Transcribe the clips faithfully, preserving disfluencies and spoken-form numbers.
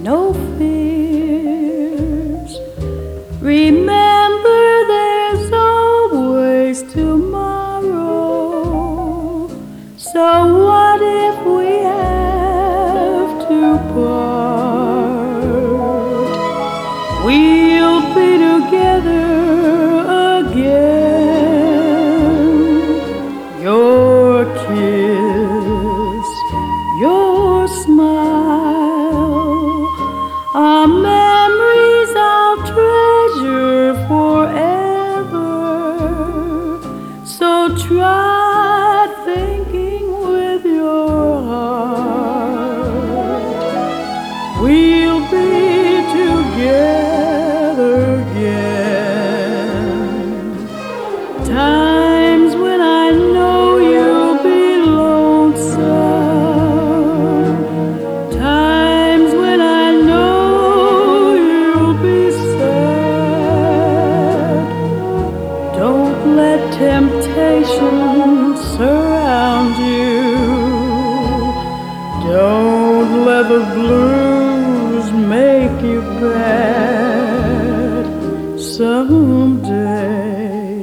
no fears. Remember, there's always tomorrow. So what if we have to part? We'll be together again. Your kiss, your smile are memories I'll treasure forever. So try thinking with your heart. We'll be together again. Times when I know you'll be lonesome. Times when I know you'll be sad. Don't let temptation surround you. Don't let the blues make you bad. Someday,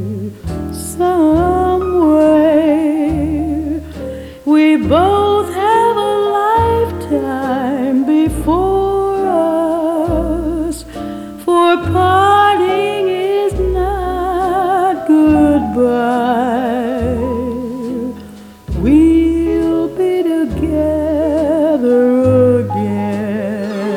some way, we both have a lifetime before us, for parting is not goodbye. We'll be together again.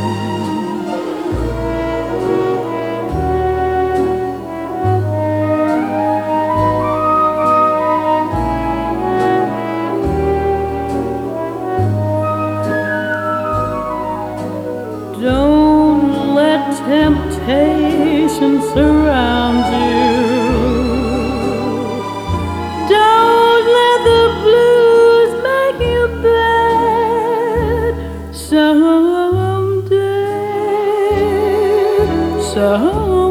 Don't let temptation surround you. Don't let the blues make you bad. Someday, someday